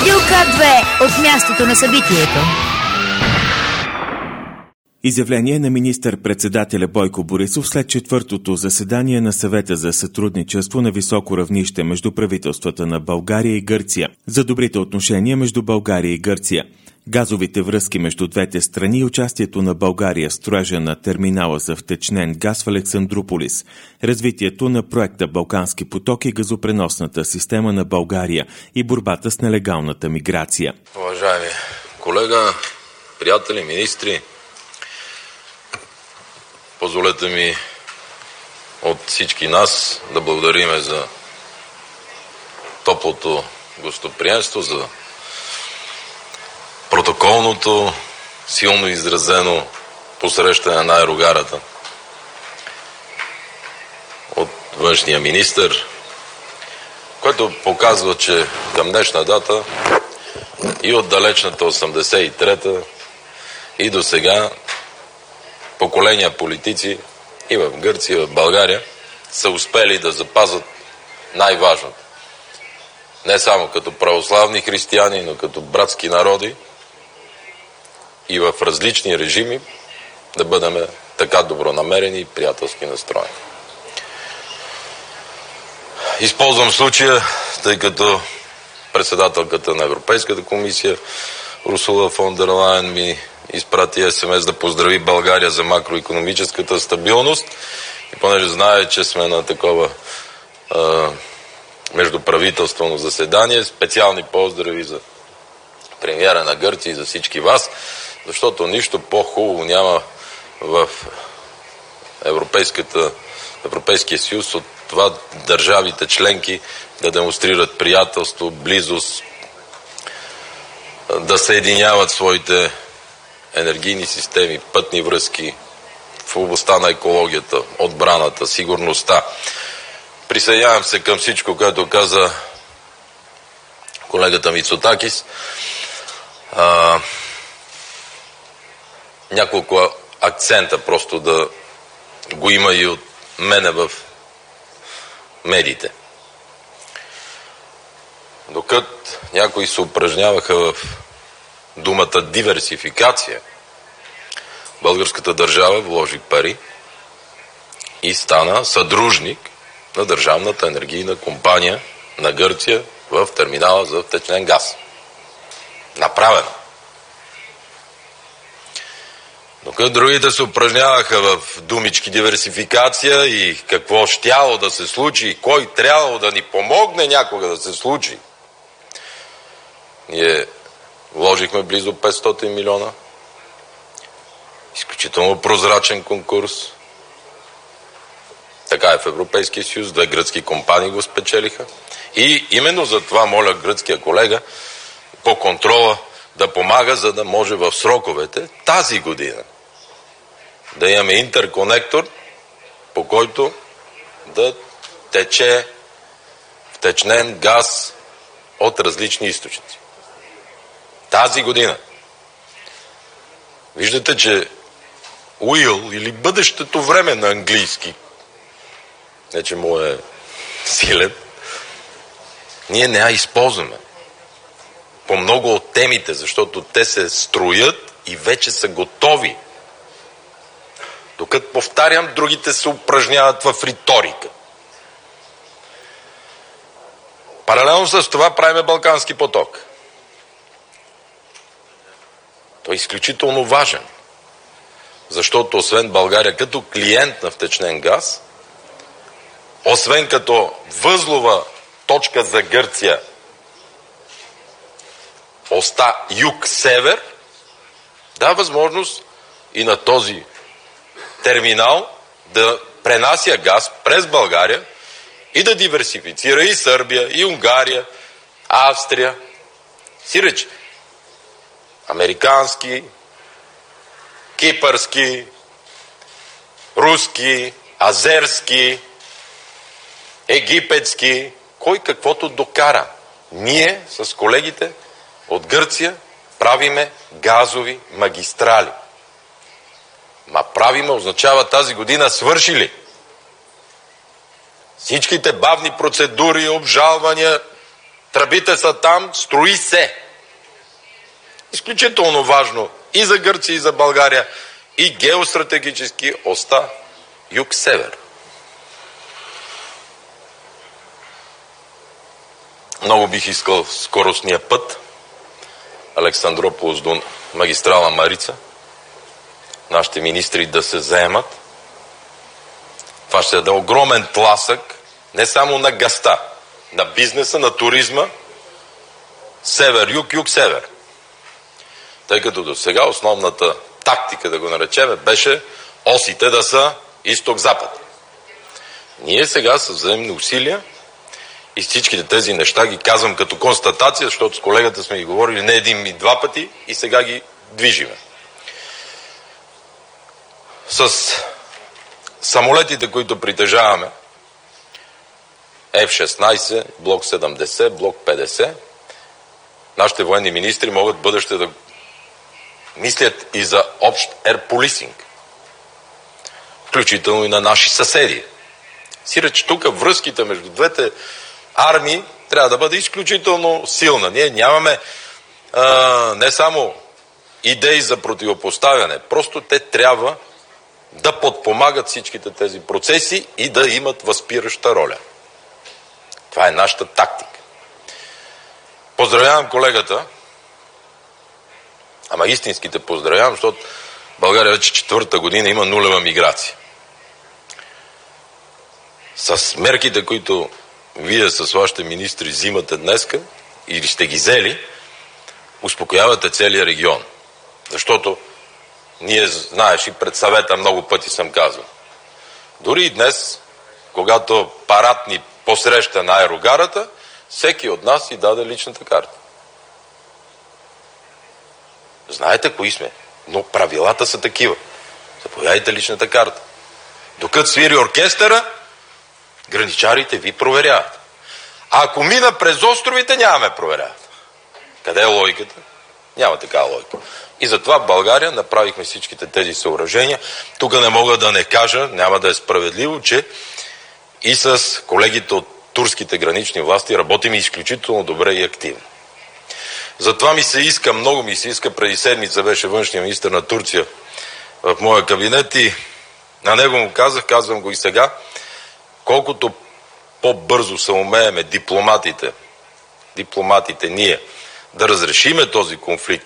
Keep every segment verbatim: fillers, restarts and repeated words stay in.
Радио К две от мястото на събитието. Изявление на министър-председателя Бойко Борисов след четвъртото заседание на Съвета за сътрудничество на високо равнище между правителствата на България и Гърция за добрите отношения между България и Гърция, газовите връзки между двете страни и участието на България в строежа на терминала за втечнен газ в Александруполис, развитието на проекта Балкански поток и газопреносната система на България и борбата с нелегалната миграция. Уважаеми колега, приятели, министри, позволете ми от всички нас да благодариме за топлото гостоприемство, за протоколното, силно изразено посрещане на аерогарата от външния министър, което показва, че към днешна дата и от далечната осемдесет и трета и до сега поколения политици и в Гърция, и в България са успели да запазят най-важното. Не само като православни християни, но като братски народи и в различни режими да бъдем така добронамерени и приятелски настроени. Използвам случая, тъй като председателката на Европейската комисия Урсула фон дер Лайен ми изпрати ес ем ес да поздрави България за макроикономическата стабилност и понеже знае, че сме на такова а, междуправителствено заседание, специални поздрави за премиера на Гърция и за всички вас, защото нищо по-хубаво няма в Европейската, Европейския съюз от това държавите членки да демонстрират приятелство, близост, да съединяват своите енергийни системи, пътни връзки в областта на екологията, отбраната, сигурността. Присъединявам се към всичко, което каза колегата Мицотакис. А, няколко акцента просто да го има и от мене в медиите. Докато някои се упражняваха в думата диверсификация, българската държава вложи пари и стана съдружник на Държавната енергийна компания на Гърция в терминала за втечнен газ. Направено. Докато другите се упражняваха в думички диверсификация и какво щяло да се случи и кой трябвало да ни помогне някога да се случи, ние вложихме близо петстотин милиона. Изключително прозрачен конкурс. Така е в Европейския съюз. Две гръцки компании го спечелиха. И именно за това моля гръцкия колега по контрола да помага, за да може в сроковете тази година да имаме интерконектор, по който да тече втечнен газ от различни източници. Тази година. Виждате, че will или бъдещето време на английски, не че му е силен, ние не я използваме по много от темите, защото те се строят и вече са готови. Докато, повтарям, другите се упражняват в риторика. Паралелно с това правиме Балкански поток. Той е изключително важен, защото освен България като клиент на втечнен газ, освен като възлова точка за Гърция, оста юг-север, дава възможност и на този терминал да пренася газ през България и да диверсифицира и Сърбия, и Унгария, Австрия. Сиреч, американски, кипърски, руски, азерски, египетски, кой каквото докара. Ние с колегите от Гърция правиме газови магистрали. Ма правиме означава тази година свършили. Всичките бавни процедури, обжалвания Тръбите са там, строи се. Изключително важно и за Гърция, и за България, и геостратегически оста юг-север. Много бих искал скоростния път Александрополис до магистрала Марица, нашите министри да се заемат. Това ще даде огромен тласък не само на газта, на бизнеса, на туризма, север-юг, юг-север. Тъй като до сега основната тактика, да го наречем, беше осите да са изток-запад. Ние сега с взаимни усилия и всичките тези неща ги казвам като констатация, защото с колегата сме ги говорили не един и два пъти и сега ги движиме. С самолетите, които притежаваме, Еф шестнайсет, Блок седемдесет, Блок петдесет, нашите военни министри могат в бъдеще да мислят и за общ ерполисинг, включително и на наши съседи. Сиреч тук връзките между двете армии трябва да бъде изключително силна. Ние нямаме а, не само идеи за противопоставяне, просто те трябва да подпомагат всичките тези процеси и да имат възпираща роля. Това е нашата тактика. Поздравявам колегата, ама истинските поздравявам, защото България вече четвърта година има нулева миграция. С мерките, които вие с вашите министри взимате днеска или сте ги взели, успокоявате целия регион. Защото ние, знаеш, и пред съвета много пъти съм казал. Дори и днес, когато парад ни посреща на аерогарата, всеки от нас си даде личната карта. Знаете кои сме, но правилата са такива. Заповядайте личната карта. Докато свири оркестъра, граничарите ви проверяват. А ако мина през островите, нямаме проверяват. Къде е логиката? Няма такава логика. И затова в България направихме всичките тези съоръжения. Тук не мога да не кажа, няма да е справедливо, че и с колегите от турските гранични власти работим изключително добре и активно. Затова ми се иска, много ми се иска, преди седмица беше външния министър на Турция в моя кабинет и на него му казах, казвам го и сега, колкото по-бързо се умееме дипломатите, дипломатите ние, да разрешиме този конфликт,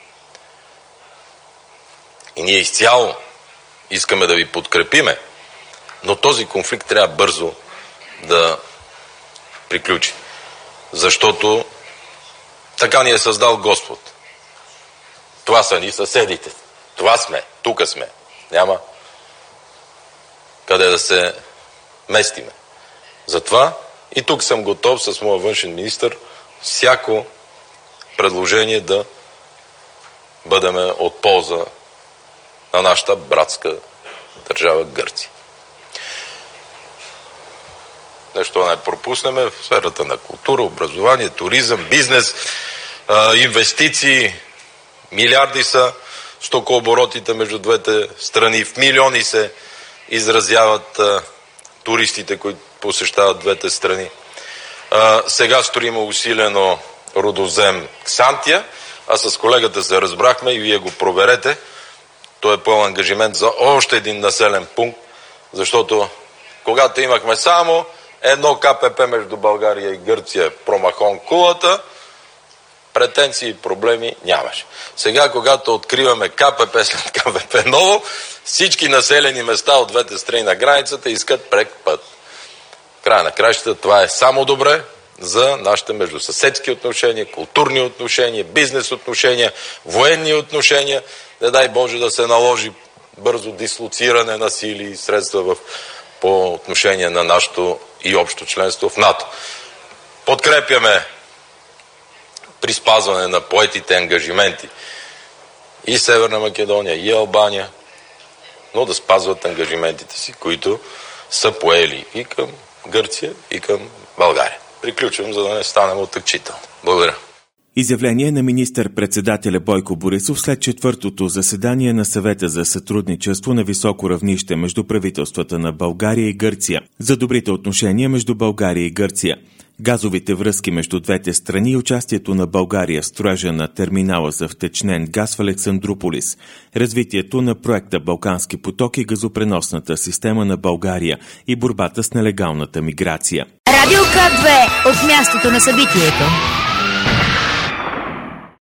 и ние изцяло искаме да ви подкрепиме, но този конфликт трябва бързо да приключи. Защото така ни е създал Господ. Това са ни съседите. Това сме. Тук сме. Няма къде да се местиме. Затова и тук съм готов с моя външен министър всяко предложение да бъдеме от полза на нашата братска държава Гърция. Нещо не пропуснеме в сферата на култура, образование, туризъм, бизнес, инвестиции. Милиарди са стокооборотите между двете страни. В милиони се изразяват туристите, които посещават двете страни. Сега строим усилено родозем Ксантия, а с колегата се разбрахме и вие го проверете. Той е пълен ангажимент за още един населен пункт, защото когато имахме само едно Ка Пе Пе между България и Гърция, Промахон Кулата, претенции и проблеми нямаше. Сега, когато откриваме Ка Пе Пе след Ка Пе Пе ново, всички населени места от двете страни на границата искат прек път. Края на краищата това е само добре за нашите междусъседски отношения, културни отношения, бизнес отношения, военни отношения. Не дай Боже да се наложи бързо дислоциране на сили и средства в, по отношение на нашето и общо членство в НАТО. Подкрепяме при спазване на поетите ангажименти и Северна Македония, и Албания, но да спазват ангажиментите си, които са поели и към Гърция, и към България. Приключвам, за да не станем оттъкчителни. Благодаря. Изявление на министър-председателя Бойко Борисов след четвъртото заседание на Съвета за сътрудничество на високо равнище между правителствата на България и Гърция за добрите отношения между България и Гърция. газовите връзки между двете страни и участието на България в строежа на терминала за втечнен газ в Александруполис, развитието на проекта Балкански поток и газопреносната система на България и борбата с нелегалната миграция. Радио К две от мястото на събитието.